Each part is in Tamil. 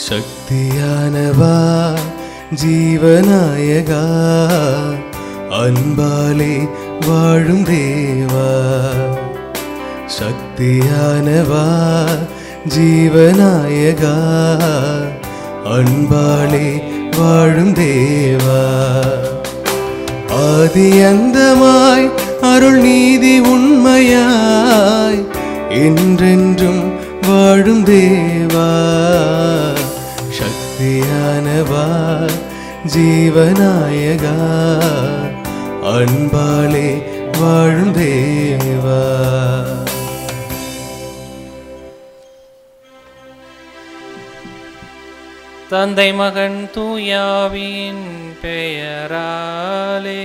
சக்தியானவா ஜீவநாயகா, அன்பாலே வாழும் தேவா. சக்தியானவா ஜீவநாயகா, அன்பாலே வாழும் தேவா. ஆதி அந்தமாய் அருள் நீதி உண்மையாய் என்றென்றும் வாழும் தேவா. சக்தியானவா ஜீவநாயகா, அன்பாலே வாழும் தேவா. தந்தை மகன் தூயாவின் பெயராலே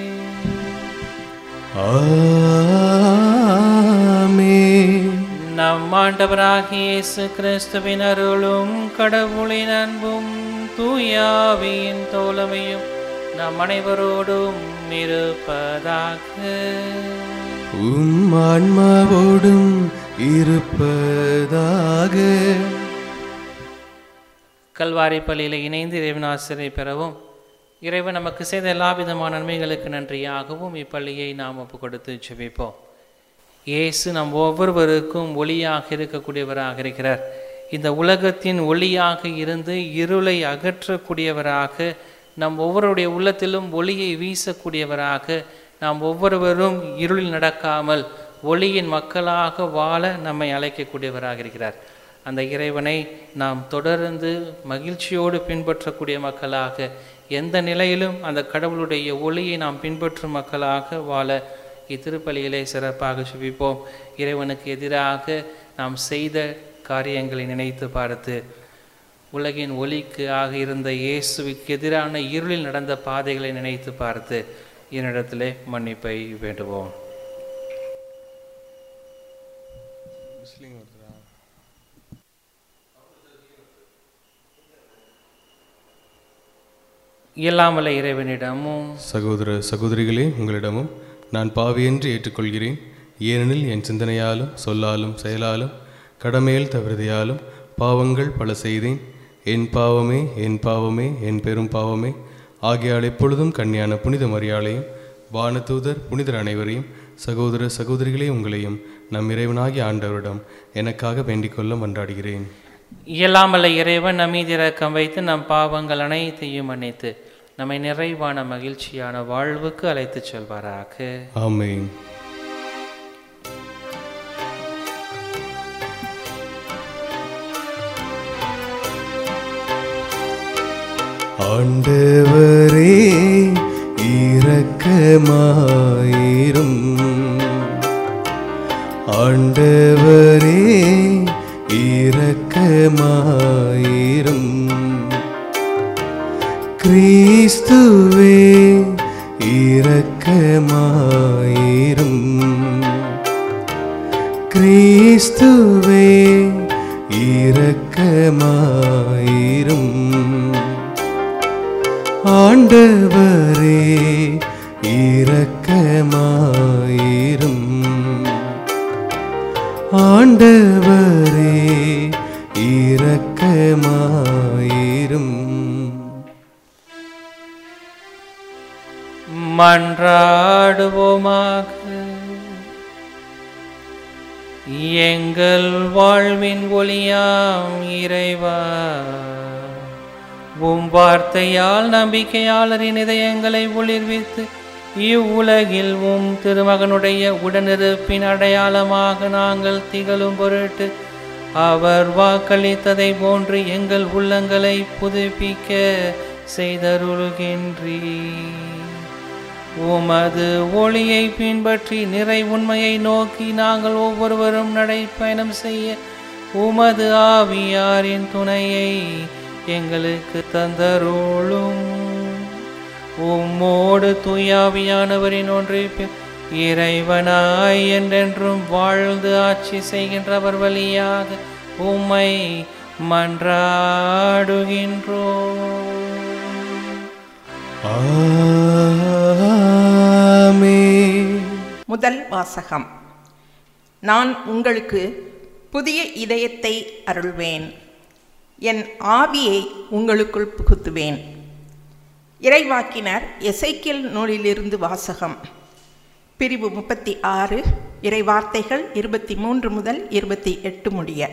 ஆமென். நம் ஆண்டவராகிய இயேசு கிறிஸ்துவின் அருளும் கடவுளின் அன்பும் தூயாவின் தோழமையும் நம் அனைவரோடும் இருப்பதாக. உம் ஆன்மாவோடும் இருப்பதாக. கல்வாரி பள்ளியில் இணைந்து இறைவன் ஆசிரியை பெறவும், இறைவன் நமக்கு செய்த எல்லா விதமான நன்மைகளுக்கு நன்றியாகவும் இப்பள்ளியை நாம் ஒப்பு கொடுத்து ஜெபிப்போம். இயேசு நம் ஒவ்வொருவருக்கும் ஒளியாக இருக்கக்கூடியவராக இருக்கிறார். இந்த உலகத்தின் ஒளியாக இருந்து இருளை அகற்றக்கூடியவராக, நம் ஒவ்வொருடைய உள்ளத்திலும் ஒளியை வீசக்கூடியவராக, நாம் ஒவ்வொருவரும் இருளில் நடக்காமல் ஒளியின் மக்களாக வாழ நம்மை அழைக்கக்கூடியவராக இருக்கிறார். அந்த இறைவனை நாம் தொடர்ந்து மகிழ்ச்சியோடு பின்பற்றக்கூடிய மக்களாக, எந்த நிலையிலும் அந்த கடவுளுடைய ஒளியை நாம் பின்பற்றும் மக்களாக வாழ இத்திருப்பலியிலே சிறப்பாக சுபிப்போம். இறைவனுக்கு எதிராக நாம் செய்த காரியங்களை நினைத்து பார்த்து, உலகின் ஒளிக்கு ஆக இருந்த இயேசுவுக்கு எதிரான இருளில் நடந்த பாதைகளை நினைத்து பார்த்து என்னிடத்திலே மன்னிப்பை வேண்டுவோம். இயலாமல இறைவனிடமும் சகோதர சகோதரிகளே, உங்களிடமும் நான் பாவியென்று ஏற்றுக்கொள்கிறேன். ஏனெனில் என் சிந்தனையாலும் சொல்லாலும் செயலாலும் கடமையில் தவிர்தையாலும் பாவங்கள் பல செய்தேன். என் பாவமே என் பாவமே என் பெரும் பாவமே. ஆகையால் எப்பொழுதும் கன்னியான புனித மரியாளையும் வானதூதர் புனிதர் அனைவரையும் சகோதர சகோதரிகளே உங்களையும் நம் இறைவனாகிய ஆண்டவரிடம் எனக்காக வேண்டிக்கொள்ள மன்றாடுகிறேன். இயலாமல இறைவன் நம் மீது இரக்கம் வைத்து நம் பாவங்கள் அனைத்தையும் மன்னித்து நம்மை நிறைவான மகிழ்ச்சியான வாழ்வுக்கு அழைத்துச் செல்வாராக. ஆமென். ஆண்டவரே இரக்கமாயிரும். ஆண்டவரே இரக்கமாயிரும். கிறிஸ்துவே இரக்கமாயிரும். கிறிஸ்துவே இரக்கமாயிரும். ஆண்டவரே இரக்கமாயிரும். ஆண்டவரே இரக்கமாயிரும். மன்றாடுவோமாக. எங்கள் வாழ்வின் ஒளியாம் இறைவா, உம் வார்த்தையால் நம்பிக்கையாளரின் இதயங்களை ஒளிர்வித்து இவ்வுலகில் உம் திருமகனுடைய உடனிருப்பின் அடையாளமாக நாங்கள் திகழும் பொருட்டு அவர் வாக்களித்ததை போன்று எங்கள் உள்ளங்களை புதுப்பிக்க செய்தருளுகின்றீர். உமது ஒளியை பின்பற்றி நிறை உண்மையை நோக்கி நாங்கள் ஒவ்வொருவரும் நடைப்பயணம் செய்ய உமது ஆவியாரின் துணையை எங்களுக்கு தந்தருளும். உம்மோடு தூயாவியானவரின் ஒன்றிப்பில் இறைவனாய் என்றென்றும் வாழ்ந்து ஆட்சி செய்கின்றவர் வழியாக உம்மை மன்றாடுகின்றோம். ஆமென். முதல் வாசகம். நான் உங்களுக்கு புதிய இதயத்தை அருள்வேன், என் ஆவியை உங்களுக்குள் புகுத்துவேன். இறைவாக்கினர் எசேக்கியேல் நூலிலிருந்து வாசகம். பிரிவு 36, இறைவார்த்தைகள் 23 முதல் 28 முடிய.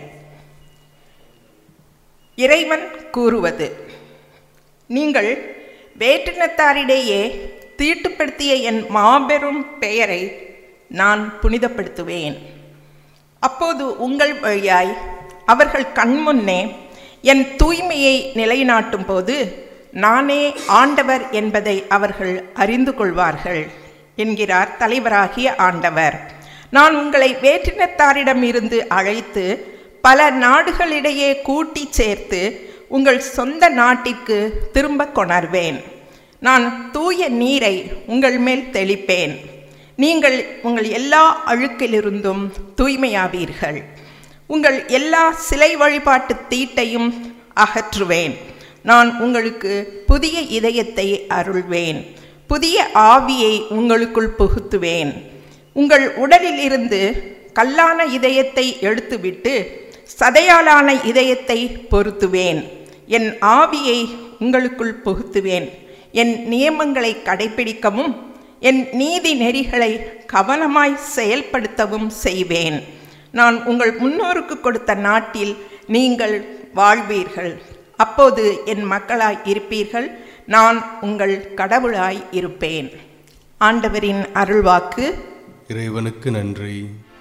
இறைவன் கூறுவது: நீங்கள் வேற்றினத்தாரிடையே தீட்டுப்படுத்திய என் மாபெரும் பெயரை நான் புனிதப்படுத்துவேன். அப்போது உங்கள் வழியாய் அவர்கள் கண்முன்னே என் தூய்மையை நிலைநாட்டும் போது நானே ஆண்டவர் என்பதை அவர்கள் அறிந்து கொள்வார்கள் என்கிறார் தலைவராகிய ஆண்டவர். நான் உங்களை வேற்றினத்தாரிடமிருந்து அழைத்து பல நாடுகளிடையே கூட்டி சேர்த்து உங்கள் சொந்த நாட்டிற்கு திரும்ப கொணர்வேன். நான் தூய நீரை உங்கள் மேல் தெளிப்பேன். நீங்கள் உங்கள் எல்லா அழுக்கிலிருந்தும் தூய்மையாவீர்கள். உங்கள் எல்லா சிலை வழிபாட்டு தீட்டையும் அகற்றுவேன். நான் உங்களுக்கு புதிய இதயத்தை அருள்வேன். புதிய ஆவியை உங்களுக்குள் புகுத்துவேன். உங்கள் உடலில் இருந்து கல்லான இதயத்தை எடுத்துவிட்டு சதையாலான இதயத்தை பொருத்துவேன். என் ஆவியை உங்களுக்குள் புகுத்துவேன். என் நியமங்களை கடைபிடிக்கவும் என் நீதி நெறிகளை கவனமாய் செயல்படுத்தவும் செய்வேன். நான் உங்கள் முன்னோருக்கு கொடுத்த நாட்டில் நீங்கள் வாழ்வீர்கள். அப்போது என் மக்களாய் இருப்பீர்கள். நான் உங்கள் கடவுளாய் இருப்பேன். ஆண்டவரின் அருள்வாக்கு. இறைவனுக்கு நன்றி.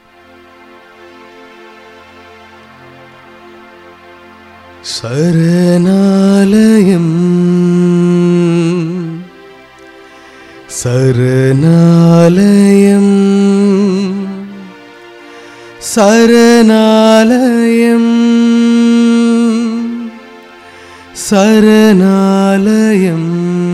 சரணாலயம் சரணாலயம் சரணாலயம் சரணாலயம்.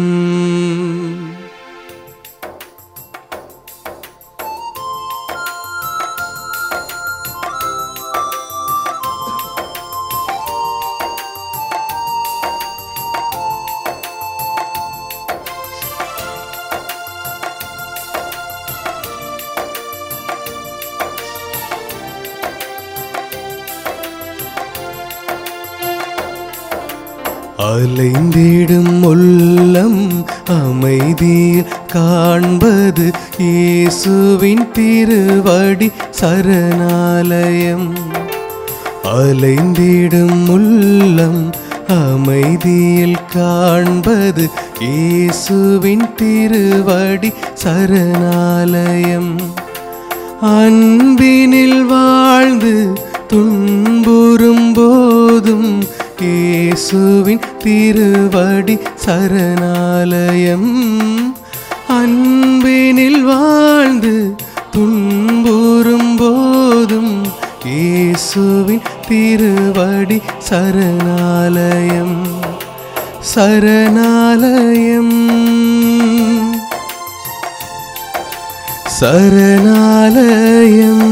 அலைந்திடும் உள்ளம் அமைதியில் காண்பது இயேசுவின் திருவடி சரணாலயம். அலைந்திடும் உள்ளம் அமைதியில் காண்பது இயேசுவின் திருவடி சரணாலயம். அன்பினில் வாழ்ந்து துன்புறும் போதும் இயேசுவின் திருவடி சரணாலயம். அன்பினில் வாழ்ந்து துன்புறும் போதும் இயேசுவின் திருவடி சரணாலயம். சரணாலயம் சரணாலயம்.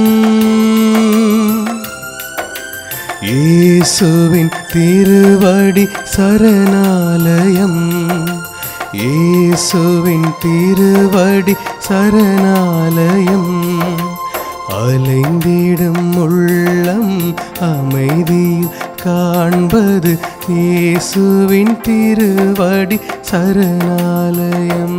இயேசுவின் திருவடி சரணாலயம். இயேசுவின் திருவடி சரணாலயம். அலைந்திடும் உள்ளம் அமைதியில் காண்பது இயேசுவின் திருவடி சரணாலயம்.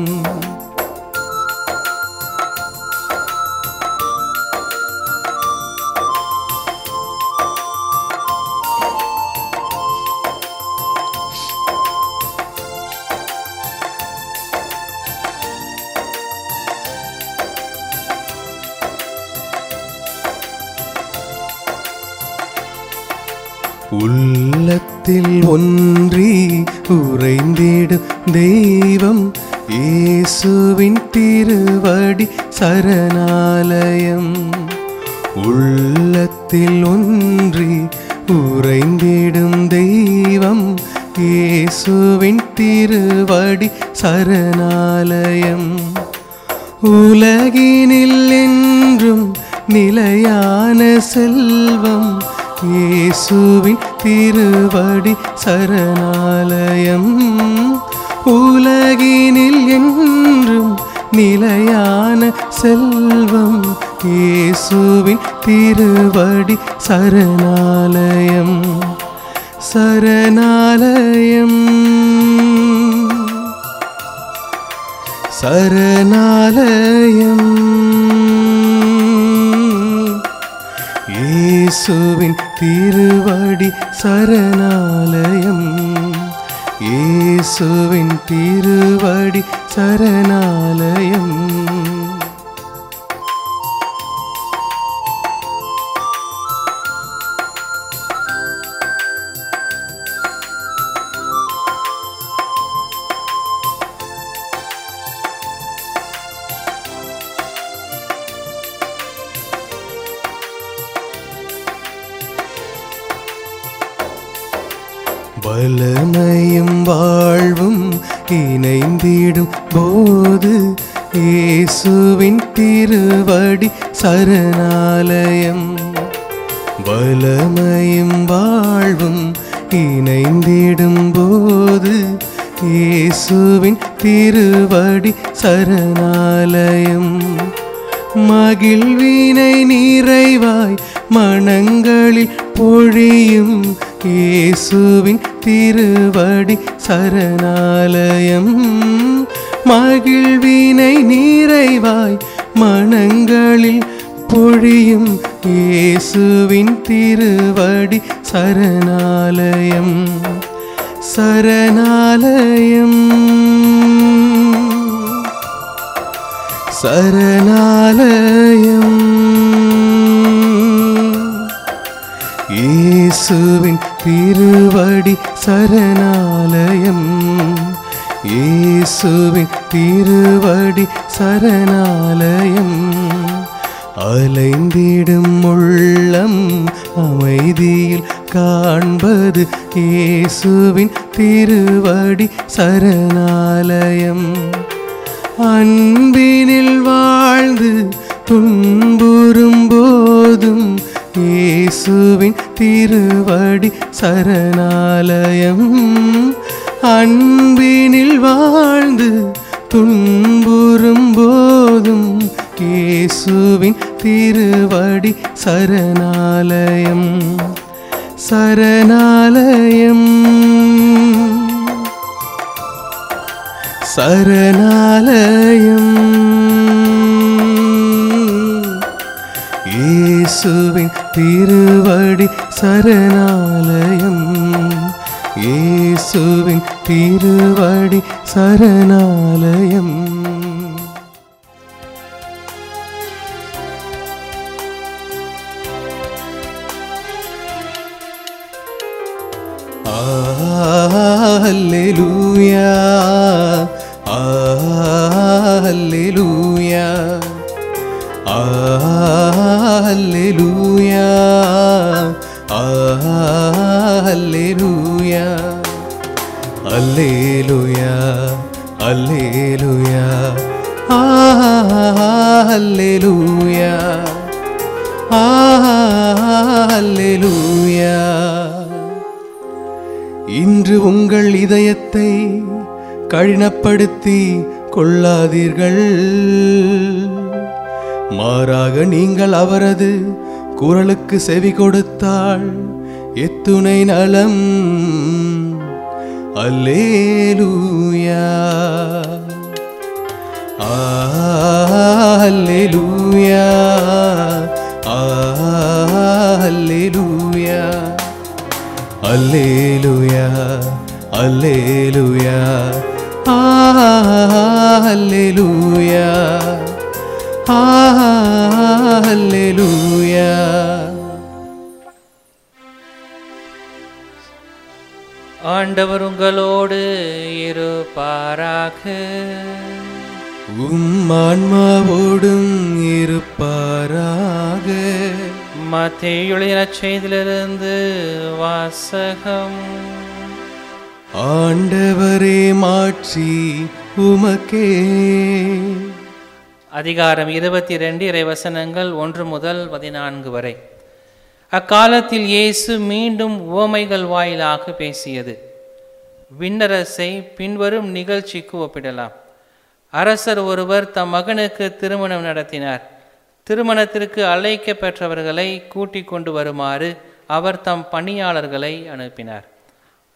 உள்ளத்தில் ஒன்றி உறைந்திடும் தெய்வம் இயேசுவின் திருவடி சரணாலயம். உள்ளத்தில் ஒன்றி உறைந்திடும் தெய்வம் இயேசுவின் திருவடி சரணாலயம். உலகினில் என்றும் நிலையான செல்வம் இயேசுவின் திருவடி சரணாலயம். உலகினில் என்றும் நிலையான செல்வம் இயேசுவின் திருவடி சரணாலயம். சரணாலயம் சரணாலயம். இயேசுவின் திருவடி சரணாலயம், இயேசுவின் திருவடி சரணாலயம். வல்லமையும் வாழ்வும் இணைந்திடும் போது இயேசுவின் திருவடி சரணாலயம். வல்லமையும் வாழ்வும் இணைந்திடும் போது இயேசுவின் திருவடி சரணாலயம். மகிழ்வினை நிறைவாய் மனங்களில் பொழியும் இயேசுவின் திருவடி சரணாலயம். மகிழ்வினை நிறைவாய் மனங்களில் பொழியும் இயேசுவின் திருவடி சரணாலயம். சரணாலயம் சரணாலயம். இயேசுவின் திருவடி சரணாலயம், இயேசுவின் திருவடி சரணாலயம். அலைந்திடும் உள்ளம் அமைதியில் காண்பது இயேசுவின் திருவடி சரணாலயம். அன்பினில் வாழ்ந்து துன்புறும் போதும் இயேசுவின் திருவடி சரணாலயம். அன்பினில் வாழ்ந்து துன்புறும் போதும் இயேசுவின் திருவடி சரணாலயம். சரணாலயம் சரணாலயம். இயேசுவின் திருவடி சரணாலயம், இயேசுவின் திருவடி சரணாலயம். அல்லேலூயா அல்லேலூயா அல்லேலூயா அல்லேலூயா அல்லேலூயா அல்லேலூயா அல்லேலூயா அல்லேலூயா. இன்று உங்கள் இதயத்தை கடினப்படுத்தி கொள்ளாதீர்கள், மாறாக நீங்கள் அவரது குரலுக்கு செவி கொடுத்தால் எத்துணை நலம். அல்லேலூயா அல்லேலூயா அல்லேலூயா அல்லேலூயா அல்லேலூயா அல்லேலூயா அல்லேலூயா. ஆண்டவர் உங்களோடு இருப்பாராக. ஆன்மாவோடும் இருப்பாராக. மத்தேயு எழுதின நற்செய்தியிலிருந்து வாசகம். ஆண்டவரே மாட்சி உமக்கே. அதிகாரம் 22 இறைவசனங்கள் 1 முதல் 14 வரை. அக்காலத்தில் இயேசு மீண்டும் உவமைகள் வாயிலாக பேசியது. விண்ணரசை பின்வரும் நிகழ்ச்சிக்கு ஒப்பிடலாம். அரசர் ஒருவர் தம் மகனுக்கு திருமணம் நடத்தினார். திருமணத்திற்கு அழைக்க பெற்றவர்களை கூட்டிக் கொண்டு வருமாறு அவர் தம் பணியாளர்களை அனுப்பினார்.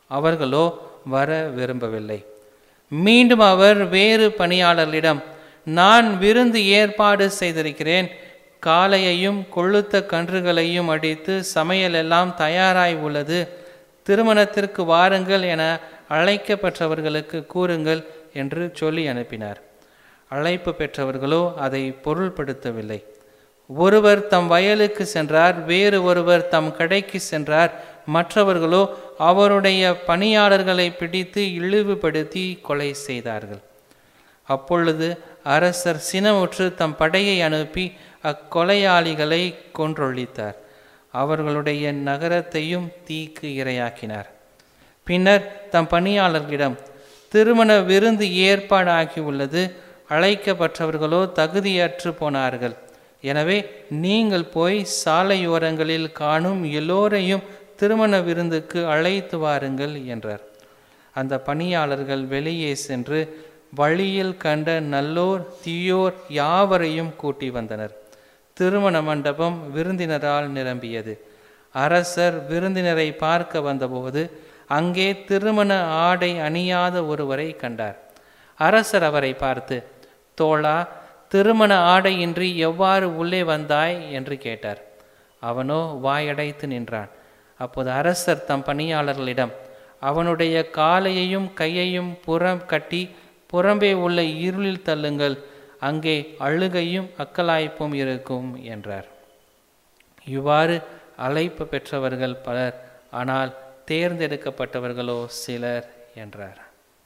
அவர்களோ வர விரும்பவில்லை. மீண்டும் அவர் வேறு பணியாளர்களிடம், நான் விருந்து ஏற்பாடு செய்திருக்கிறேன், காளையையும் கொழுத்த கன்றுகளையும் அடித்து சமையல் எல்லாம் தயாராய் உள்ளது, திருமணத்திற்கு வாருங்கள் என அழைக்கப்பெற்றவர்களுக்கு கூறுங்கள் என்று சொல்லி அனுப்பினார். அழைப்பு பெற்றவர்களோ அதை பொருள்படுத்தவில்லை. ஒருவர் தம் வயலுக்கு சென்றார், வேறு ஒருவர் தம் கடைக்கு சென்றார், மற்றவர்களோ அவருடைய பணியாளர்களை பிடித்து இழிவுபடுத்தி கொலை செய்தார்கள். அப்பொழுது அரசர் சினமுற்று தம் படையை அனுப்பி அக்கொலையாளிகளை கொன்றொழித்தார். அவர்களுடைய நகரத்தையும் தீக்கு இரையாக்கினார். பின்னர் தம் பணியாளர்களிடம், திருமண விருந்து ஏற்பாடாகி உள்ளது, அழைக்கப்பட்டவர்களோ தகுதியற்று போனார்கள். எனவே நீங்கள் போய் சாலையோரங்களில் காணும் எல்லோரையும் திருமண விருந்துக்கு அழைத்து வாருங்கள் என்றார். அந்த பணியாளர்கள் வெளியே சென்று வழியில் கண்ட நல்லோர் தீயோர் யாவரையும் கூட்டி வந்தனர். திருமண மண்டபம் விருந்தினரால் நிரம்பியது. அரசர் விருந்தினரை பார்க்க வந்தபோது அங்கே திருமண ஆடை அணியாத ஒருவரை கண்டார். அரசர் அவரை பார்த்து, தோழா, திருமண ஆடையின்றி எவ்வாறு உள்ளே வந்தாய் என்று கேட்டார். அவனோ வாயடைத்து நின்றான். அப்போது அரசர் தம் பணியாளர்களிடம், அவனுடைய காலையையும் கையையும் புறம் கட்டி புறம்பே உள்ள இருளில் தள்ளுங்கள், அங்கே அழுகையும் அக்கலாய்ப்பும் இருக்கும் என்றார். இவ்வாறு அழைப்பு பெற்றவர்கள் பலர், ஆனால் தேர்ந்தெடுக்கப்பட்டவர்களோ சிலர் என்றார்.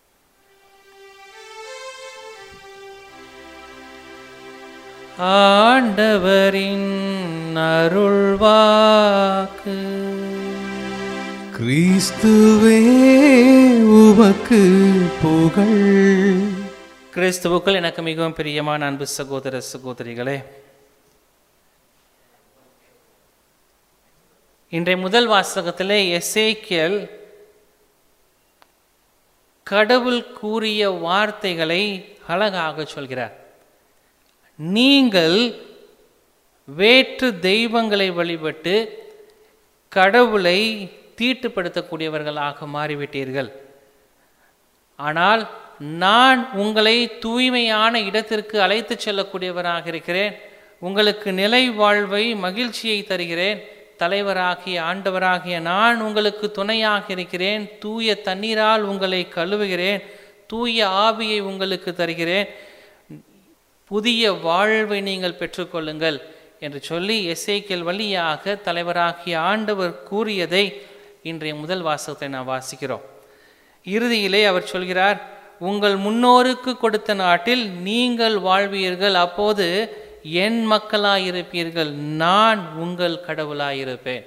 ஆண்டவரின் அருள்வாக்கு. கிறிஸ்துவே உமக்கு புகழ். கிறிஸ்துவுக்குள் எனக்கு மிகவும் பிரியமான அன்பு சகோதர சகோதரிகளே, இன்றைய முதல் வாசகத்திலே எசேக்கியேல் கடவுள் கூறிய வார்த்தைகளை அழகாக சொல்கிறார். நீங்கள் வேற்று தெய்வங்களை வழிபட்டு கடவுளை தீட்டுப்படுத்தக்கூடியவர்களாக மாறிவிட்டீர்கள். ஆனால் நான் உங்களை தூய்மையான இடத்திற்கு அழைத்து செல்லக்கூடியவராக இருக்கிறேன். உங்களுக்கு நிலை வாழ்வை, மகிழ்ச்சியை தருகிறேன். தலைவராகிய ஆண்டவராகிய நான் உங்களுக்கு துணையாக இருக்கிறேன். தூய தண்ணீரால் உங்களை கழுவுகிறேன். தூய ஆவியை உங்களுக்கு தருகிறேன். புதிய வாழ்வை நீங்கள் பெற்றுக்கொள்ளுங்கள் என்று சொல்லி எசேக்கியேல் வழியாக தலைவராகிய ஆண்டவர் கூறியதை இன்றைய முதல் வாசகத்தை நாம் வாசிக்கிறோம். இறுதியிலே அவர் சொல்கிறார், உங்கள் முன்னோருக்கு கொடுத்த நாட்டில் நீங்கள் வாழ்வீர்கள், அப்போது என் மக்களாயிருப்பீர்கள், நான் உங்கள் கடவுளாயிருப்பேன்.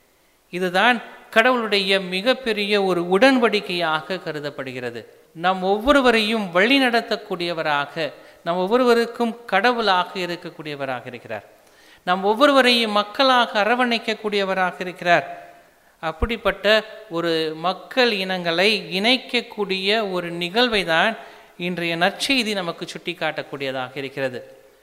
இதுதான் கடவுளுடைய மிகப்பெரிய ஒரு உடன்படிக்கையாக கருதப்படுகிறது. நம் ஒவ்வொருவரையும் வழி நடத்தக்கூடியவராக, நம் ஒவ்வொருவருக்கும் கடவுளாக இருக்கக்கூடியவராக இருக்கிறார். நம் ஒவ்வொருவரையும் மக்களாக அரவணைக்கக்கூடியவராக இருக்கிறார். அப்படிப்பட்ட ஒரு மக்கள் இனங்களை இணைக்கக்கூடிய ஒரு நிகழ்வை தான் இன்றைய நற்செய்தி நமக்கு சுட்டி காட்டக்கூடியதாக இருக்கிறது.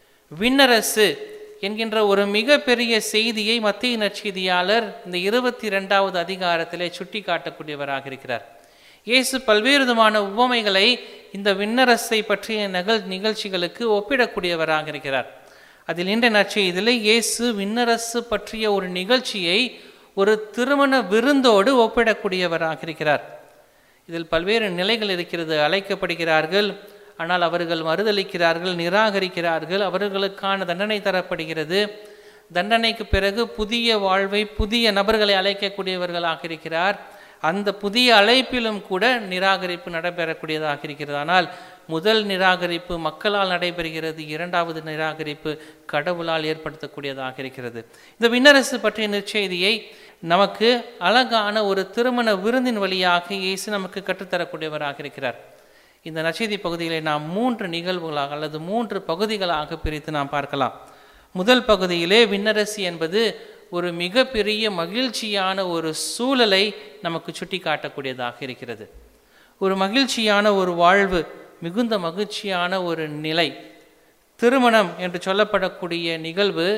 விண்ணரசு என்கின்ற ஒரு மிகப்பெரிய செய்தியை மத்திய நற்செய்தியாளர் இந்த 22வது அதிகாரத்திலே சுட்டி காட்டக்கூடியவராக இருக்கிறார். இயேசு பல்வேறு விதமான உவமைகளை இந்த விண்ணரசை பற்றிய நிகழ்ச்சிகளுக்கு ஒப்பிடக்கூடியவராக இருக்கிறார். அதில் இன்றைய நற்செய்தியிலே இயேசு விண்ணரசு பற்றிய ஒரு நிகழ்ச்சியை ஒரு திருமண விருந்தோடு ஒப்பிடக்கூடியவராக இருக்கிறார். இதில் பல்வேறு நிலைகள் இருக்கிறது. அழைக்கப்படுகிறார்கள், ஆனால் அவர்கள் மறுதளிக்கிறார்கள், நிராகரிக்கிறார்கள். அவர்களுக்கான தண்டனை தரப்படுகிறது. தண்டனைக்கு பிறகு புதிய வாழ்வை, புதிய நபர்களை அழைக்கக்கூடியவர்களாக இருக்கிறார். அந்த புதிய அழைப்பிலும் கூட நிராகரிப்பு நடைபெறக்கூடியதாக இருக்கிறது. ஆனால் முதல் நிராகரிப்பு மக்களால் நடைபெறுகிறது, இரண்டாவது நிராகரிப்பு கடவுளால் ஏற்படுத்தக்கூடியதாக இருக்கிறது. இந்த விண்ணரசு பற்றிய நற்செய்தியை நமக்கு அழகான ஒரு திருமண விருந்தின் வழியாக இயேசு நமக்கு கற்றுத்தரக்கூடியவராக இருக்கிறார். இந்த நற்செய்தி பகுதிகளை நாம் 3 நிகழ்வுகளாக அல்லது 3 பகுதிகளாக பிரித்து நாம் பார்க்கலாம். முதல் பகுதியிலே விண்ணரசு என்பது ஒரு மிகப்பெரிய மகிழ்ச்சியான ஒரு சூழலை நமக்கு சுட்டி காட்டக்கூடியதாக இருக்கிறது. ஒரு மகிழ்ச்சியான ஒரு வாழ்வு, மிகுந்த மகிழ்ச்சியான ஒரு நிலை. திருமணம் என்று சொல்லப்படக்கூடிய நிகழ்வு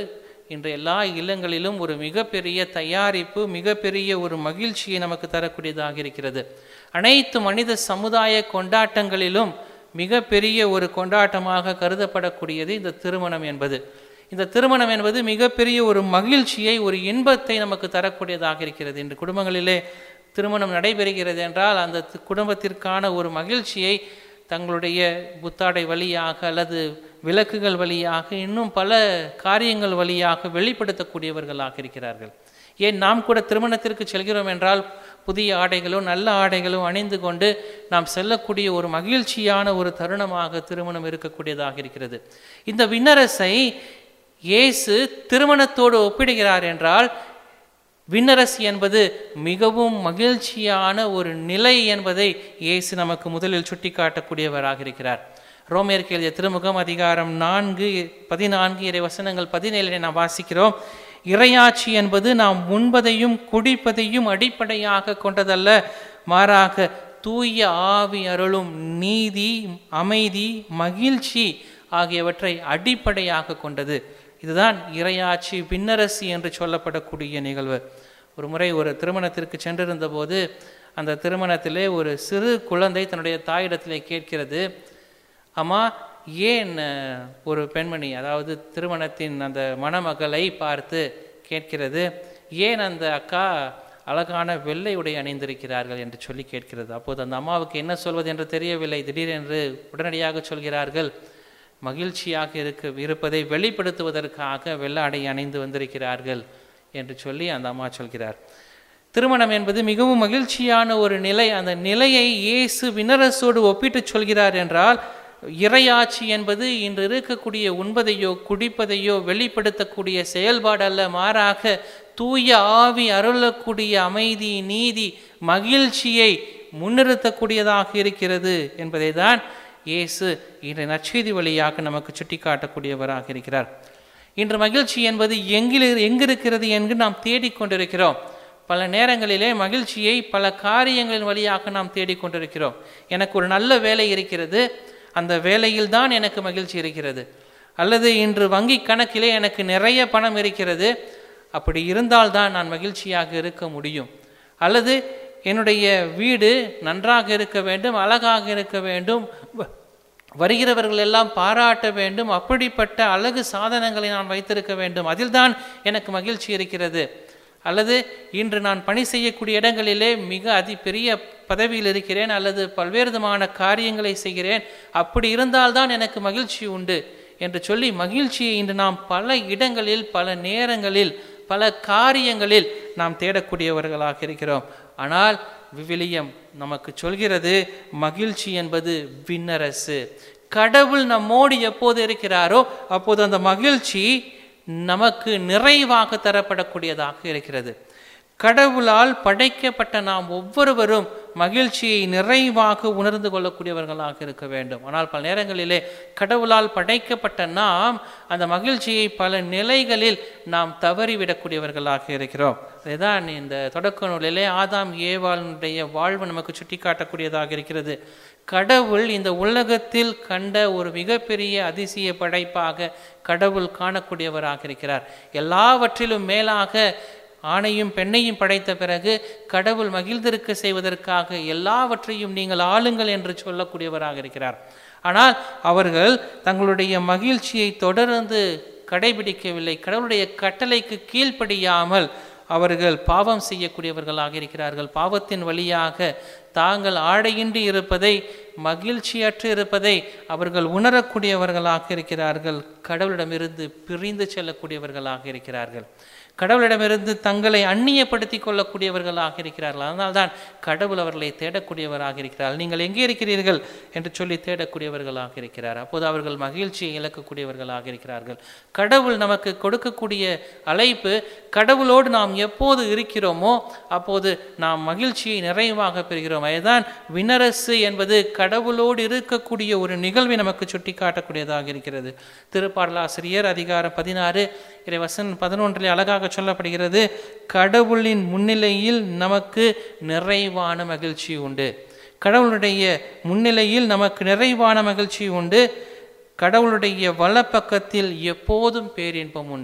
இன்று எல்லா இல்லங்களிலும் ஒரு மிகப்பெரிய தயாரிப்பு, மிகப்பெரிய ஒரு மகிழ்ச்சியை நமக்கு தரக்கூடியதாக இருக்கிறது. அனைத்து மனித சமுதாய கொண்டாட்டங்களிலும் மிகப்பெரிய ஒரு கொண்டாட்டமாக கருதப்படக்கூடியது இந்த திருமணம் என்பது. இந்த திருமணம் என்பது மிகப்பெரிய ஒரு மகிழ்ச்சியை, ஒரு இன்பத்தை நமக்கு தரக்கூடியதாக இருக்கிறது. இன்று குடும்பங்களிலே திருமணம் நடைபெறுகிறது என்றால் அந்த குடும்பத்திற்கான ஒரு மகிழ்ச்சியை தங்களுடைய புத்தாடை வழியாக அல்லது விளக்குகள் வழியாக இன்னும் பல காரியங்கள் வழியாக வெளிப்படுத்தக்கூடியவர்களாக இருக்கிறார்கள். ஏன் நாம் கூட திருமணத்திற்கு செல்கிறோம் என்றால் புதிய ஆடைகளோ நல்ல ஆடைகளோ அணிந்து கொண்டு நாம் செல்லக்கூடிய ஒரு மகிழ்ச்சியான ஒரு தருணமாக திருமணம் இருக்கக்கூடியதாக இருக்கிறது. இந்த விண்ணரசை இயேசு திருமணத்தோடு ஒப்பிடுகிறார் என்றால் விண்ணரசு என்பது மிகவும் மகிழ்ச்சியான ஒரு நிலை என்பதை இயேசு நமக்கு முதலில் சுட்டி காட்டக்கூடியவராக இருக்கிறார். ரோமேயருக்கு எழுதிய திருமுகம் அதிகாரம் 4:14 இறை வசனங்கள் 17 நாம் வாசிக்கிறோம். இறையாட்சி என்பது நாம் உண்பதையும் குடிப்பதையும் அடிப்படையாக கொண்டதல்ல, மாறாக தூய ஆவி அருளும் நீதி, அமைதி, மகிழ்ச்சி ஆகியவற்றை அடிப்படையாக கொண்டது. இதுதான் இறையாட்சி, விண்ணரசு என்று சொல்லப்படக்கூடிய நிகழ்வு. ஒரு முறை ஒரு திருமணத்திற்கு சென்றிருந்த போது அந்த திருமணத்திலே ஒரு சிறு குழந்தை தன்னுடைய தாயிடத்திலே கேட்கிறது, அம்மா, ஏன் ஒரு பெண்மணி, அதாவது திருமணத்தின் அந்த மணமகளை பார்த்து கேட்கிறது, ஏன் அந்த அக்கா அழகான வெள்ளை உடை அணிந்திருக்கிறார்கள் என்று சொல்லி கேட்கிறது. அப்போது அந்த அம்மாவுக்கு என்ன சொல்வது என்று தெரியவில்லை. திடீரென்று உடனடியாக சொல்கிறார்கள், மகிழ்ச்சியாக இருப்பதை வெளிப்படுத்துவதற்காக வெள்ளை ஆடை அணிந்து வந்திருக்கிறார்கள் என்று சொல்லி அந்த அம்மா சொல்கிறார். திருமணம் என்பது மிகவும் மகிழ்ச்சியான ஒரு நிலை. அந்த நிலையை இயேசு விண்ணரசோடு ஒப்பிட்டு சொல்கிறார் என்றால் இறையாட்சி என்பது இன்று இருக்கக்கூடிய உண்பதையோ குடிப்பதையோ வெளிப்படுத்தக்கூடிய செயல்பாடு அல்ல, மாறாக தூய ஆவி அருளக்கூடிய அமைதி, நீதி, மகிழ்ச்சியை முன்னிறுத்தக்கூடியதாக இருக்கிறது என்பதை தான் இயேசு இன்றைய நற்செய்தி வழியாக நமக்கு சுட்டி காட்டக்கூடியவராக இருக்கிறார். இன்று மகிழ்ச்சி என்பது எங்கிருக்கிறது என்று நாம் தேடிக்கொண்டிருக்கிறோம். பல நேரங்களிலே மகிழ்ச்சியை பல காரியங்களின் வழியாக நாம் தேடிக்கொண்டிருக்கிறோம். எனக்கு ஒரு நல்ல வேலை இருக்கிறது, அந்த வேலையில் தான் எனக்கு மகிழ்ச்சி இருக்கிறது. அல்லது இன்று வங்கி கணக்கிலே எனக்கு நிறைய பணம் இருக்கிறது, அப்படி இருந்தால்தான் நான் மகிழ்ச்சியாக இருக்க முடியும். அல்லது என்னுடைய வீடு நன்றாக இருக்க வேண்டும், அழகாக இருக்க வேண்டும், வருகிறவர்கள் எல்லாம் பாராட்ட வேண்டும், அப்படிப்பட்ட அழகு சாதனங்களை நான் வைத்திருக்க வேண்டும், அதில்தான் எனக்கு மகிழ்ச்சி இருக்கிறது. அல்லது இன்று நான் பணி செய்யக்கூடிய இடங்களிலே மிக பெரிய பதவியில் இருக்கிறேன், அல்லது பல்வேறு விதமான காரியங்களை செய்கிறேன், அப்படி இருந்தால்தான் எனக்கு மகிழ்ச்சி உண்டு என்று சொல்லி மகிழ்ச்சியை இன்று நாம் பல இடங்களில், பல நேரங்களில், பல காரியங்களில் நாம் தேடக்கூடியவர்களாக இருக்கிறோம். ஆனால் விவிலியம் நமக்கு சொல்கிறது, மகிழ்ச்சி என்பது விண்ணரசு. கடவுள் நம்மோடு எப்போது இருக்கிறாரோ அப்போது அந்த மகிழ்ச்சி நமக்கு நிறைவாக தரப்படக்கூடியதாக இருக்கிறது. கடவுளால் படைக்கப்பட்ட நாம் ஒவ்வொருவரும் மகிழ்ச்சியை நிறைவாக உணர்ந்து கொள்ளக்கூடியவர்களாக இருக்க வேண்டும். ஆனால் பல நேரங்களிலே கடவுளால் படைக்கப்பட்ட நாம் அந்த மகிழ்ச்சியை பல நிலைகளில் நாம் தவறிவிடக்கூடியவர்களாக இருக்கிறோம். அதுதான் இந்த தொடக்க நூலிலே ஆதாம் ஏவாளுடைய வாழ்வு நமக்கு சுட்டி காட்டக்கூடியதாக இருக்கிறது. கடவுள் இந்த உலகத்தில் கண்ட ஒரு மிகப்பெரிய அதிசய படைப்பாக கடவுள் காணக்கூடியவராக இருக்கிறார். எல்லாவற்றிலும் மேலாக ஆணையும் பெண்ணையும் படைத்த பிறகு கடவுள் மகிழ்ந்திருக்க செய்வதற்காக எல்லாவற்றையும் நீங்கள் ஆளுங்கள் என்று சொல்லக்கூடியவராக இருக்கிறார். ஆனால் அவர்கள் தங்களுடைய மகிழ்ச்சியை தொடர்ந்து கடைபிடிக்கவில்லை. கடவுளுடைய கட்டளைக்கு கீழ்ப்படியாமல் அவர்கள் பாவம் செய்யக்கூடியவர்களாக இருக்கிறார்கள். பாவத்தின் வழியாக தாங்கள் ஆடையின்றி இருப்பதை, மகிழ்ச்சியற்று இருப்பதை அவர்கள் உணரக்கூடியவர்களாக இருக்கிறார்கள். கடவுளிடமிருந்து பிரிந்து செல்லக்கூடியவர்களாக இருக்கிறார்கள். கடவுளிடமிருந்து தங்களை அந்நியப்படுத்தி கொள்ளக்கூடியவர்களாக இருக்கிறார்கள். அதனால்தான் கடவுள் அவர்களை தேடக்கூடியவராக இருக்கிறார்கள். நீங்கள் எங்கே இருக்கிறீர்கள் என்று சொல்லி தேடக்கூடியவர்களாக இருக்கிறார். அப்போது அவர்கள் மகிழ்ச்சியை இழக்கக்கூடியவர்களாக இருக்கிறார்கள். கடவுள் நமக்கு கொடுக்கக்கூடிய அழைப்பு, கடவுளோடு நாம் எப்போது இருக்கிறோமோ அப்போது நாம் மகிழ்ச்சியை நிறைவாக பெறுகிறோம். அதுதான் விண்ணரசு என்பது கடவுளோடு இருக்கக்கூடிய ஒரு நிகழ்வை நமக்கு சுட்டி காட்டக்கூடியதாக இருக்கிறது. திருப்பாடலாசிரியர் அதிகாரம் 16 இறைவசனம் 11 அழகாக சொல்லப்படுகிறது, கடவுளின் முன்னிலையில் நமக்கு நிறைவான மகிழ்ச்சி உண்டு. கடவுளுடைய முன்னிலையில் நமக்கு நிறைவான மகிழ்ச்சி உண்டு. கடவுளுடைய வலப்பக்கத்தில் எப்போதும் பேரின்பம் உண்டு.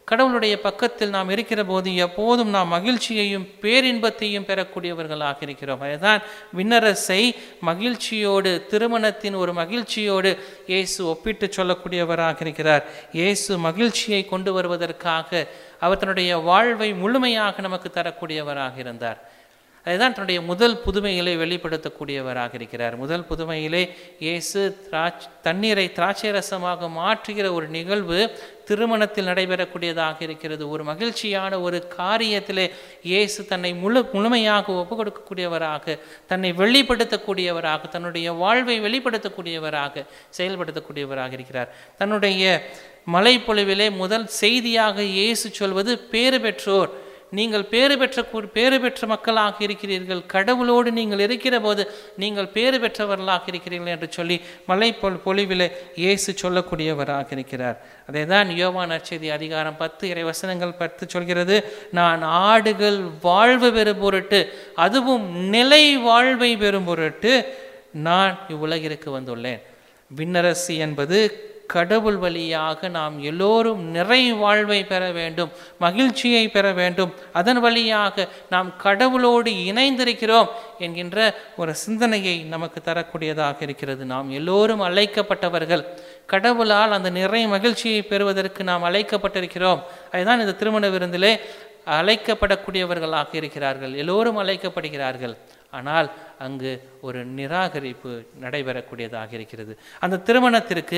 கடவுளுடைய பக்கத்தில் நாம் இருக்கிற போது எப்போதும் நாம் மகிழ்ச்சியையும் பேரின்பத்தையும் பெறக்கூடியவர்களாக இருக்கிறோம். அதுதான் விண்ணரசை மகிழ்ச்சியோடு, திருமணத்தின் ஒரு மகிழ்ச்சியோடு இயேசு ஒப்பிட்டு சொல்லக்கூடியவராக இருக்கிறார். இயேசு மகிழ்ச்சியை கொண்டு வருவதற்காக அவர் தன்னுடைய வாழ்வை முழுமையாக நமக்கு தரக்கூடியவராக இருந்தார். அதுதான் தன்னுடைய முதல் புதுமைகளை வெளிப்படுத்தக்கூடியவராக இருக்கிறார். முதல் புதுமையிலே இயேசு தண்ணீரை திராட்சை ரசமாக மாற்றுகிற ஒரு நிகழ்வு திருமணத்தில் நடைபெறக்கூடியதாக இருக்கிறது. ஒரு மகிழ்ச்சியான ஒரு காரியத்திலே இயேசு தன்னை முழுமையாக ஒப்பு கொடுக்கக்கூடியவராக, தன்னை வெளிப்படுத்தக்கூடியவராக, தன்னுடைய வாழ்வை வெளிப்படுத்தக்கூடியவராக, செயல்படுத்தக்கூடியவராக இருக்கிறார். தன்னுடைய மலைப்பொழிவிலே முதல் செய்தியாக இயேசு சொல்வது பேறு பெற்றோர், நீங்கள் பேறு பெற்ற மக்களாக இருக்கிறீர்கள், கடவுளோடு நீங்கள் இருக்கிற போது நீங்கள் பேறு பெற்றவர்களாக இருக்கிறீர்கள் என்று சொல்லி பொழிவிலே இயேசு சொல்லக்கூடியவராக இருக்கிறார். அதே தான் யோவான் நற்செய்தி அதிகாரம் 10 இறைவசனங்கள் 10 சொல்கிறது, நான் ஆடுகள் வாழ்வு பெறும் பொருட்டு, அதுவும் நிலை வாழ்வை பெறும் பொருட்டு நான் இவ்வுலகிற்கு வந்துள்ளேன். விண்ணரசு என்பது கடவுள் வழியாக நாம் எல்லோரும் நிறை வாழ்வை பெற வேண்டும், மகிழ்ச்சியை பெற வேண்டும், அதன் வழியாக நாம் கடவுளோடு இணைந்திருக்கிறோம் என்கின்ற ஒரு சிந்தனையை நமக்கு தரக்கூடியதாக இருக்கிறது. நாம் எல்லோரும் அழைக்கப்பட்டவர்கள், கடவுளால் அந்த நிறை மகிழ்ச்சியை பெறுவதற்கு நாம் அழைக்கப்பட்டிருக்கிறோம். அதுதான் இந்த திருமண விருந்திலே அழைக்கப்படக்கூடியவர்களாக இருக்கிறார்கள், எல்லோரும் அழைக்கப்படுகிறார்கள். ஆனால் அங்கு ஒரு நிராகரிப்பு நடைபெறக்கூடியதாக இருக்கிறது. அந்த திருமணத்திற்கு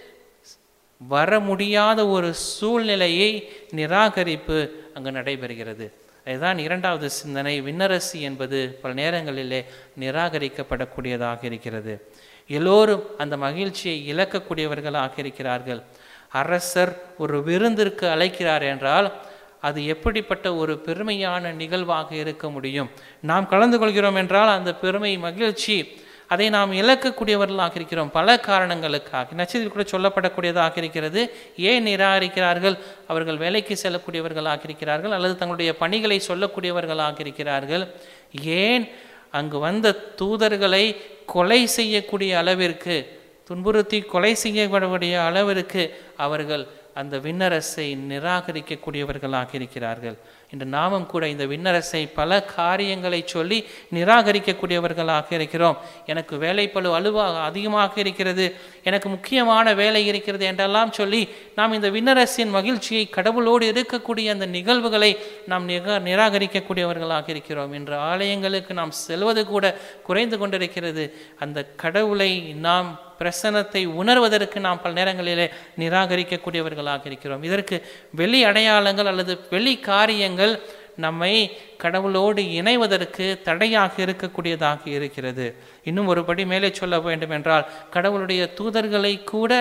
வர முடியாத ஒரு சூழ்நிலையை நிராகரிப்பு அங்கு நடைபெறுகிறது. அதுதான் இரண்டாவது சிந்தனை. விண்ணரசு என்பது பல நேரங்களிலே நிராகரிக்கப்படக்கூடியதாக இருக்கிறது. எல்லோரும் அந்த மகிழ்ச்சியை இழக்கக்கூடியவர்களாக இருக்கிறார்கள். அரசர் ஒரு விருந்திற்கு அழைக்கிறார் என்றால் அது எப்படிப்பட்ட ஒரு பெருமையான நிகழ்வாக இருக்க முடியும்? நாம் கலந்து கொள்கிறோம் என்றால் அந்த பெருமை, மகிழ்ச்சி, அதை நாம் இழக்கக்கூடியவர்களாக இருக்கிறோம் பல காரணங்களுக்காக. நச்சதில் கூட சொல்லப்படக்கூடியதாக இருக்கிறது. ஏன் நிராகரிக்கிறார்கள்? அவர்கள் வேலைக்கு செல்லக்கூடியவர்களாக இருக்கிறார்கள், அல்லது தங்களுடைய பணிகளை சொல்லக்கூடியவர்களாக இருக்கிறார்கள். ஏன் அங்கு வந்த தூதர்களை கொலை செய்யக்கூடிய அளவிற்கு, துன்புறுத்தி கொலை செய்யக்கூடிய அளவிற்கு அவர்கள் அந்த விண்ணரசை நிராகரிக்கக்கூடியவர்களாக இருக்கிறார்கள். இன்று நாமும் கூட இந்த விண்ணரசை பல காரியங்களை சொல்லி நிராகரிக்கக்கூடியவர்களாக இருக்கிறோம். எனக்கு வேலைப்பளு அதிகமாக இருக்கிறது, எனக்கு முக்கியமான வேலை இருக்கிறது என்றெல்லாம் சொல்லி நாம் இந்த விண்ணரசின் மகிழ்ச்சியை, கடவுளோடு இருக்கக்கூடிய அந்த நிகழ்வுகளை நாம் நிராகரிக்கக்கூடியவர்களாக இருக்கிறோம். இன்று ஆலயங்களுக்கு நாம் செல்வது கூட குறைந்து கொண்டிருக்கிறது. அந்த கடவுளை நாம் பிரசன்னத்தை உணர்வதற்கு நாம் பல நேரங்களிலே நிராகரிக்கக்கூடியவர்களாக இருக்கிறோம். இதற்கு வெளி அடையாளங்கள் அல்லது வெளி காரியங்கள் நம்மை கடவுளோடு இணைவதற்கு தடையாக இருக்கக்கூடியதாக இருக்கிறது. இன்னும் ஒரு படி மேலே சொல்ல வேண்டும் என்றால், கடவுளுடைய தூதர்களை கூட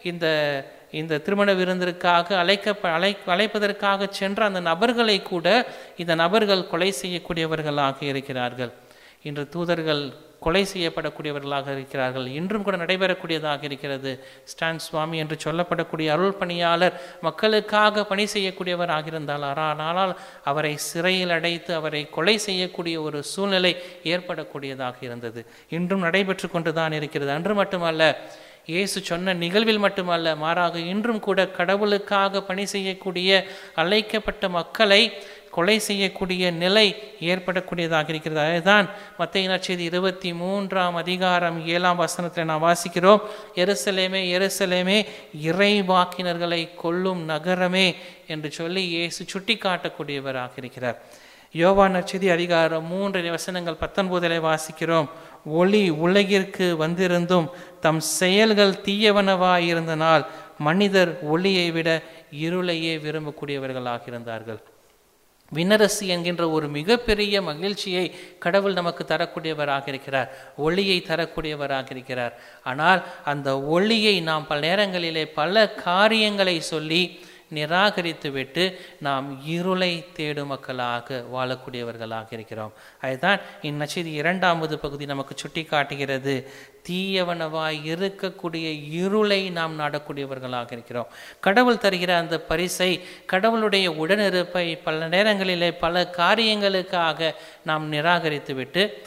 இந்த திருமண விருந்திற்காக அழைப்பதற்காக சென்ற அந்த நபர்களை கூட இந்த நபர்கள் கொலை செய்யக்கூடியவர்களாக இருக்கிறார்கள். இன்று தூதர்கள் கொலை செய்யப்படக்கூடியவர்களாக இருக்கிறார்கள். இன்றும் கூட நடைபெறக்கூடியதாக இருக்கிறது. ஸ்டான் சுவாமி என்று சொல்லப்படக்கூடிய அருள் பணியாளர் மக்களுக்காக பணி செய்யக்கூடியவராக இருந்தால், ஆனால் அவரை சிறையில் அடைத்து அவரை கொலை செய்யக்கூடிய ஒரு சூழ்நிலை ஏற்படக்கூடியதாக இருந்தது. இன்றும் நடைபெற்று கொண்டுதான் இருக்கிறது. அன்று மட்டுமல்ல, இயேசு சொன்ன நிகழ்வில் மட்டுமல்ல, மாறாக இன்றும் கூட கடவுளுக்காக பணி செய்யக்கூடிய அழைக்கப்பட்ட மக்களை கொலை செய்யக்கூடிய நிலை ஏற்படக்கூடியதாக இருக்கிறது. அதுதான் மத்தேயு நற்செய்தி 23 அதிகாரம் 7 வசனத்தில் நாம் வாசிக்கிறோம், எருசலேமே எருசலேமே, இறைவாக்கினர்களை கொல்லும் நகரமே என்று சொல்லி இயேசு சுட்டி காட்டக்கூடியவராக இருக்கிறார். யோவான் நற்செய்தி அதிகாரம் 3 வசனங்கள் 19 வாசிக்கிறோம், ஒளி உலகிற்கு வந்திருந்தும் தம் செயல்கள் தீயவனவாயிருந்தனால் மனிதர் ஒளியை விட இருளையே விரும்பக்கூடியவர்களாக இருந்தார்கள். விண்ணரசு என்கின்ற ஒரு மிகப்பெரிய மகிழ்ச்சியை கடவுள் நமக்கு தரக்கூடியவராக இருக்கிறார், ஒளியை தரக்கூடியவராக இருக்கிறார். ஆனால் அந்த ஒளியை நாம் பல நேரங்களிலே பல காரியங்களை சொல்லி நிராகரித்துவிட்டு நாம் இருளை தேடும் மக்களாக வாழக்கூடியவர்களாக இருக்கிறோம். அதுதான் இந்நற்செய்தி 2வது பகுதி நமக்கு சுட்டி காட்டுகிறது. தீயவனவாய் இருக்கக்கூடிய இருளை நாம் நாடக்கூடியவர்களாக இருக்கிறோம். கடவுள் தருகிற அந்த பரிசை, கடவுளுடைய உடனிருப்பை பல நேரங்களிலே பல காரியங்களுக்காக நாம் நிராகரித்துவிட்டு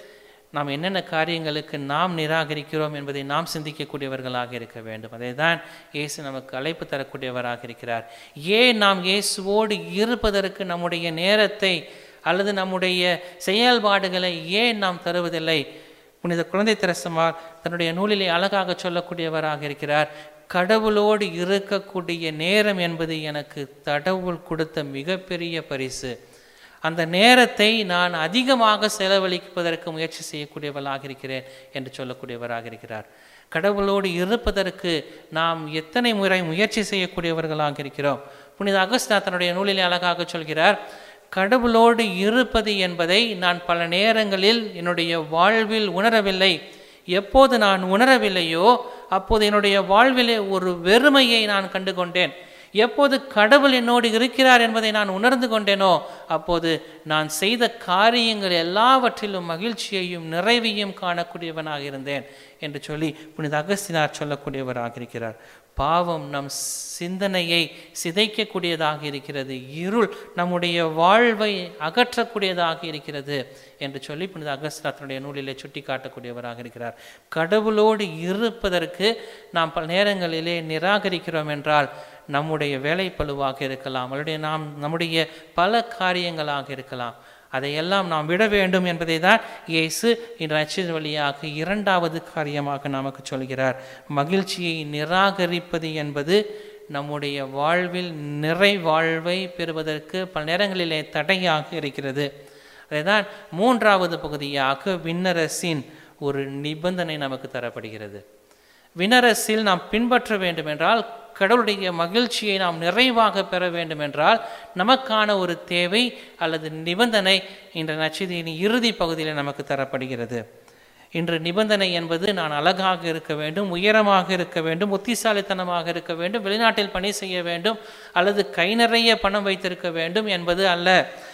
நாம் என்னென்ன காரியங்களுக்கு நாம் நிராகரிக்கிறோம் என்பதை நாம் சிந்திக்கக்கூடியவர்களாக இருக்க வேண்டும். அதை தான் இயேசு நமக்கு அழைப்பு தரக்கூடியவராக இருக்கிறார். ஏன் நாம் இயேசுவோடு இருப்பதற்கு நம்முடைய நேரத்தை அல்லது நம்முடைய செயல்பாடுகளை ஏன் நாம் தருவதில்லை? புனித குழந்தை தெரசம்மாள் தன்னுடைய நூலிலே அழகாக சொல்லக்கூடியவராக இருக்கிறார். கடவுளோடு இருக்கக்கூடிய நேரம் என்பது எனக்கு கடவுள் கொடுத்த மிகப்பெரிய பரிசு. அந்த நேரத்தை நான் அதிகமாக செலவழிப்பதற்கு முயற்சி செய்யக்கூடியவர்களாக இருக்கிறேன் என்று சொல்லக்கூடியவராக இருக்கிறார். கடவுளோடு இருப்பதற்கு நாம் எத்தனை முறை முயற்சி செய்யக்கூடியவர்களாக இருக்கிறோம்? புனித அகஸ்டினார் தன்னுடைய நூலிலே அழகாக சொல்கிறார், கடவுளோடு இருப்பது என்பதை நான் பல நேரங்களில் என்னுடைய வாழ்வில் உணரவில்லை. எப்போது நான் உணரவில்லையோ அப்போது என்னுடைய வாழ்விலே ஒரு வெறுமையை நான் கண்டு கொண்டேன். எப்போது கடவுள் என்னோடு இருக்கிறார் என்பதை நான் உணர்ந்து கொண்டேனோ அப்போது நான் செய்த காரியங்கள் எல்லாவற்றிலும் மகிழ்ச்சியையும் நிறைவையும் காணக்கூடியவனாக இருந்தேன் என்று சொல்லி புனித அகஸ்தினார் சொல்லக்கூடியவராக இருக்கிறார். பாவம் நம் சிந்தனையை சிதைக்கக்கூடியதாக இருக்கிறது, இருள் நம்முடைய வாழ்வை அகற்றக்கூடியதாக இருக்கிறது என்று சொல்லி புனித அகஸ்தினார் தன்னுடைய நூலிலே சுட்டி காட்டக்கூடியவராக இருக்கிறார். கடவுளோடு இருப்பதற்கு நாம் பல நேரங்களிலே நிராகரிக்கிறோம் என்றால் நம்முடைய வேலை பளுவாக இருக்கலாம், அல்லது நம்முடைய பல காரியங்களாக இருக்கலாம். அதையெல்லாம் நாம் விட வேண்டும் என்பதை தான் இயேசு இன்று நற்செய்தி வழியாக இரண்டாவது காரியமாக நமக்கு சொல்கிறார். மகிழ்ச்சியை நிராகரிப்பது என்பது நம்முடைய வாழ்வில் நிறைவாழ்வை பெறுவதற்கு பல நேரங்களிலே தடையாக இருக்கிறது. அதைதான் மூன்றாவது பகுதியாக விண்ணரசின் ஒரு நிபந்தனை நமக்கு தரப்படுகிறது. விண்ணரசில் நாம் பின்பற்ற வேண்டும் என்றால், கடவுளுடைய மகிழ்ச்சியை நாம் நிறைவாக பெற வேண்டும் என்றால் நமக்கான ஒரு தேவை அல்லது நிபந்தனை இன்று நற்செய்தியின் இறுதி பகுதியில் நமக்கு தரப்படுகிறது. இன்று நிபந்தனை என்பது நான் அழகாக இருக்க வேண்டும், உயரமாக இருக்க வேண்டும், புத்திசாலித்தனமாக இருக்க வேண்டும், வெளிநாட்டில் பணி செய்ய வேண்டும் அல்லது கை நிறைய பணம் வைத்திருக்க வேண்டும் என்பது அல்ல.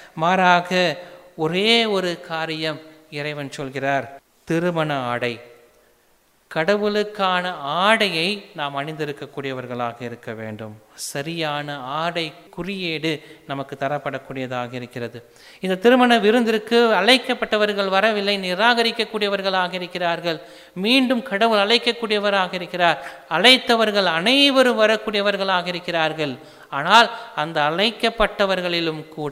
மாறாக ஒரே ஒரு காரியம் இறைவன் சொல்கிறார், திருமண ஆடை. கடவுளுக்கான ஆடையை நாம் அணிந்திருக்கக்கூடியவர்களாக இருக்க வேண்டும். சரியான ஆடை குறியீடு நமக்கு தரப்படக்கூடியதாக இருக்கிறது. இந்த திருமண விருந்திற்கு அழைக்கப்பட்டவர்கள் வரவில்லை, நிராகரிக்கக்கூடியவர்களாக இருக்கிறார்கள். மீண்டும் கடவுள் அழைக்கக்கூடியவராக இருக்கிறார். அழைத்தவர்கள் அனைவரும் வரக்கூடியவர்களாக இருக்கிறார்கள். ஆனால் அந்த அழைக்கப்பட்டவர்களிலும் கூட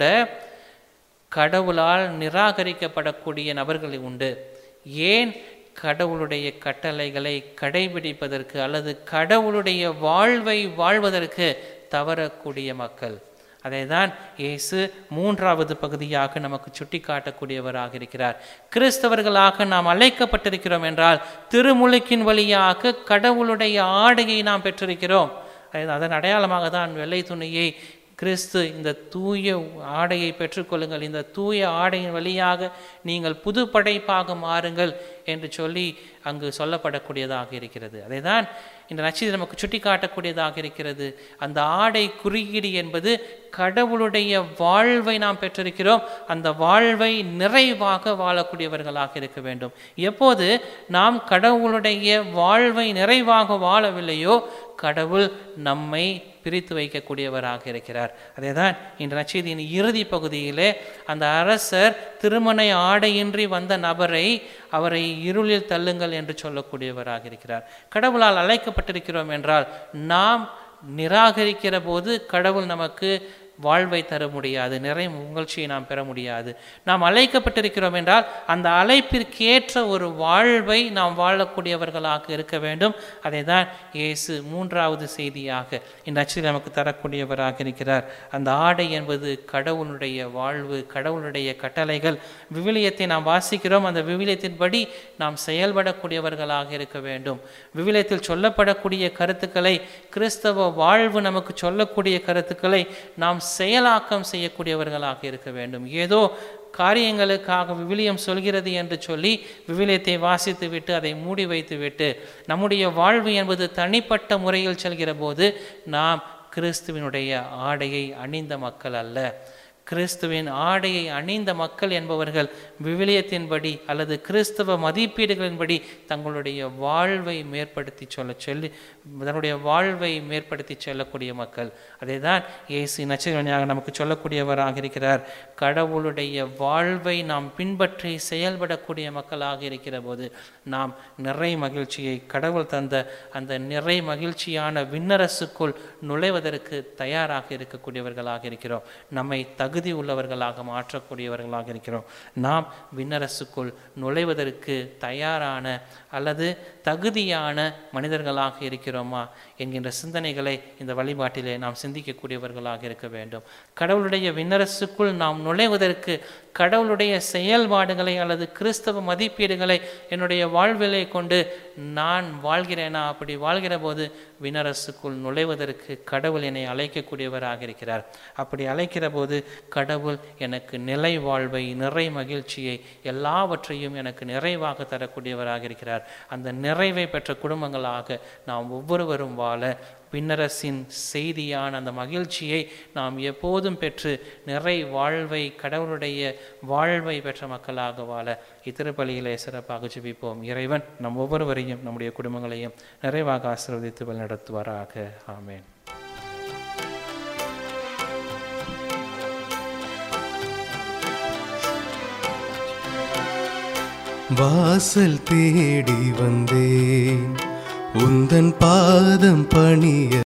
கடவுளால் நிராகரிக்கப்படக்கூடிய நபர்கள் உண்டு. ஏன்? கடவுளுடைய கட்டளைகளை கடைபிடிப்பதற்கு அல்லது கடவுளுடைய வாழ்வை வாழ்வதற்கு தவறக்கூடிய மக்கள். அதை தான் இயேசு மூன்றாவது பகுதியாக நமக்கு சுட்டி காட்டக்கூடியவராக இருக்கிறார். கிறிஸ்தவர்களாக நாம் அழைக்கப்பட்டிருக்கிறோம் என்றால் திருமுழுக்கின் வழியாக கடவுளுடைய ஆடையை நாம் பெற்றிருக்கிறோம். அதன் அடையாளமாக தான் வெள்ளை துணியை கிறிஸ்து இந்த தூய ஆடையை பெற்றுக்கொள்ளுங்கள், இந்த தூய ஆடையின் வழியாக நீங்கள் புது படைப்பாக மாறுங்கள் என்று சொல்லி அங்கு சொல்லப்படக்கூடியதாக இருக்கிறது. அதை தான் இந்த நற்செய்தி நமக்கு சுட்டி காட்டக்கூடியதாக இருக்கிறது. அந்த ஆடை குறியீடு என்பது கடவுளுடைய வாழ்வை நாம் பெற்றிருக்கிறோம். அந்த வாழ்வை நிறைவாக வாழக்கூடியவர்களாக இருக்க வேண்டும். எப்போது நாம் கடவுளுடைய வாழ்வை நிறைவாக வாழவில்லையோ கடவுள் நம்மை பிரித்து வைக்கக்கூடியவராக இருக்கிறார். அதே தான் இன்று நற்செய்தியின் இறுதி பகுதியிலே அந்த அரசர் திருமண ஆடையின்றி வந்த நபரை அவரை இருளில் தள்ளுங்கள் என்று சொல்லக்கூடியவராக இருக்கிறார். கடவுளால் அழைக்கப்பட்டிருக்கிறோம் என்றால் நாம் நிராகரிக்கிற போது கடவுள் நமக்கு வாழ்வை தர முடியாது, நிறை மகிழ்ச்சியை நாம் பெற முடியாது. நாம் அழைக்கப்பட்டிருக்கிறோம் என்றால் அந்த அழைப்பிற்கேற்ற ஒரு வாழ்வை நாம் வாழக்கூடியவர்களாக இருக்க வேண்டும். அதை தான் இயேசு மூன்றாவது செய்தியாக இந்த நற்செய்தி நமக்கு தரக்கூடியவராக இருக்கிறார். அந்த ஆடை என்பது கடவுளுடைய வாழ்வு, கடவுளுடைய கட்டளைகள். விவிலியத்தை நாம் வாசிக்கிறோம், அந்த விவிலியத்தின்படி நாம் செயல்படக்கூடியவர்களாக இருக்க வேண்டும். விவிலியத்தில் சொல்லப்படக்கூடிய கருத்துக்களை, கிறிஸ்தவ வாழ்வு நமக்கு சொல்லக்கூடிய கருத்துக்களை நாம் செயலாக்கம் செய்யக்கூடியவர்களாக இருக்க வேண்டும். ஏதோ காரியங்களுக்காக விவிலியம் சொல்கிறது என்று சொல்லி விவிலியத்தை வாசித்து விட்டு அதை மூடி வைத்து விட்டு நம்முடைய வாழ்வு என்பது தனிப்பட்ட முறையில் செல்கிற போது நாம் கிறிஸ்துவினுடைய ஆடையை அணிந்த மக்கள் அல்ல. கிறிஸ்துவின் ஆடையை அணிந்த மக்கள் என்பவர்கள் விவிலியத்தின்படி அல்லது கிறிஸ்தவ மதிப்பீடுகளின்படி தங்களுடைய வாழ்வை மேற்படுத்தி தன்னுடைய வாழ்வை மேற்படுத்தி செல்லக்கூடிய மக்கள். அதை தான் இயேசு நற்செய்தியாக நமக்கு சொல்லக்கூடியவராக இருக்கிறார். கடவுளுடைய வாழ்வை நாம் பின்பற்றி செயல்படக்கூடிய மக்களாக இருக்கிற போது நாம் நிறை மகிழ்ச்சியை, கடவுள் தந்த அந்த நிறை மகிழ்ச்சியான விண்ணரசுக்குள் நுழைவதற்கு தயாராக இருக்கக்கூடியவர்களாக இருக்கிறோம். நம்மை தகுதி உள்ளவர்களாக மாற்றக்கூடியவர்களாக இருக்கிறோம். நாம் விண்ணரசுக்குள் நுழைவதற்கு தயாரான அல்லது தகுதியான மனிதர்களாக இருக்கிறோமா என்கின்ற சிந்தனைகளை இந்த வழிபாட்டிலே நாம் சிந்திக்கக்கூடியவர்களாக இருக்க வேண்டும். கடவுளுடைய விண்ணரசுக்குள் நாம் நுழைவதற்கு கடவுளுடைய செயல்பாடுகளை அல்லது கிறிஸ்தவ மதிப்பீடுகளை என்னுடைய வாழ்விலை கொண்டு நான் வாழ்கிறேனா? அப்படி வாழ்கிற போது விண்ணரசுக்குள் நுழைவதற்கு கடவுள் என்னை அழைக்கக்கூடியவராக இருக்கிறார். அப்படி அழைக்கிற போது கடவுள் எனக்கு நிலை வாழ்வை, நிறை மகிழ்ச்சியை, எல்லாவற்றையும் எனக்கு நிறைவாக தரக்கூடியவராக இருக்கிறார். அந்த நிறைவை பெற்ற குடும்பங்களாக நாம் ஒவ்வொருவரும் வாழ விண்ணரசின் செய்தியான அந்த மகிழ்ச்சியை நாம் எப்போதும் பெற்று நிறை வாழ்வை, கடவுளுடைய வாழ்வை பெற்ற மக்களாக வாழ இத்திருப்பலியிலே சிறப்பாக ஜெபிப்போம். இறைவன் நம் ஒவ்வொருவரையும் நம்முடைய குடும்பங்களையும் நிறைவாக ஆசீர்வதித்து வழிநடத்துவாராக. ஆமென். வாசல் தேடி வந்தேன் உந்தன் பாதம் பணிய